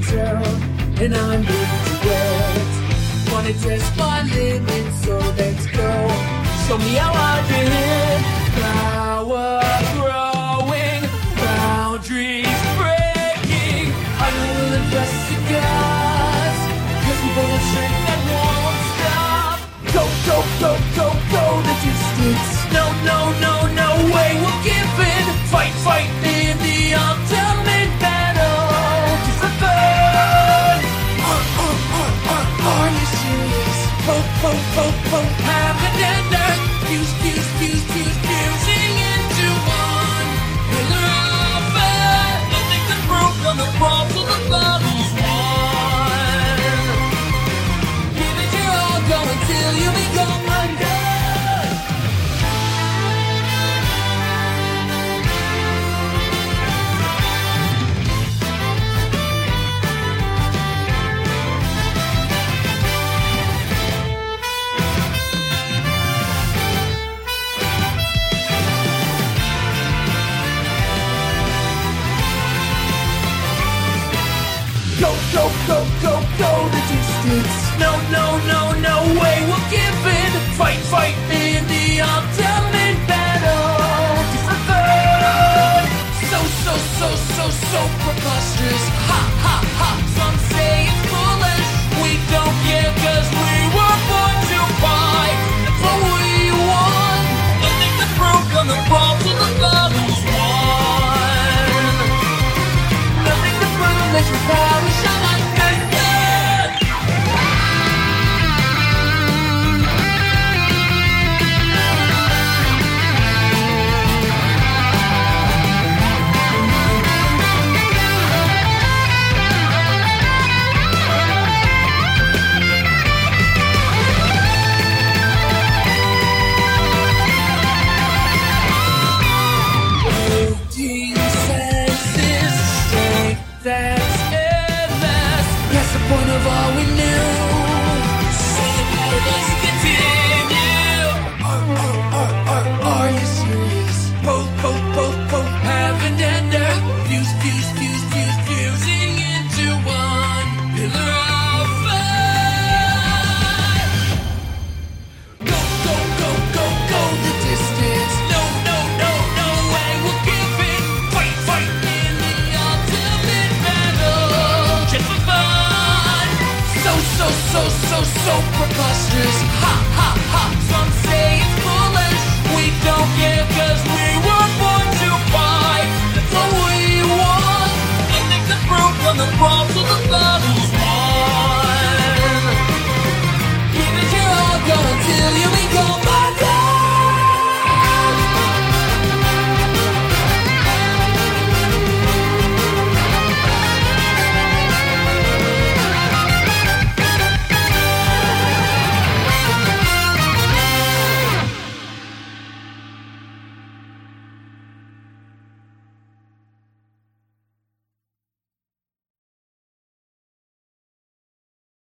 myself, and I'm into it. Wanna test my limits, so let's go. Show me how I do it. Power growing, boundaries breaking. I will impress the gods, 'cause we both have strength that won't stop. Go, go, go, go, go the distance. No, no, no, no way we'll give in. Fight, fight in the ultimate battle. Just for fun. Are you serious? Poke, poke, poke, poke. Heaven and earth. Fuse, fuse, fuse, fuse, fusing into one. Pillar of earth. Nothing can prove on the walls of the battle's won. Give it your all, go until you become undone. Go, go, go, go, go the distance. No, no, no, no way we'll give in. Fight, fight in the ultimate battle. Just for fun. So, so, so, so, so preposterous. Ha, ha, ha. Some say it's foolish. We don't care 'cause we were born to fight. That's what we want. Nothing to prove on the walls of the battle's won. Nothing to prove, let's repel, we shall understand. Senses, strength that's endless. That's the point of all we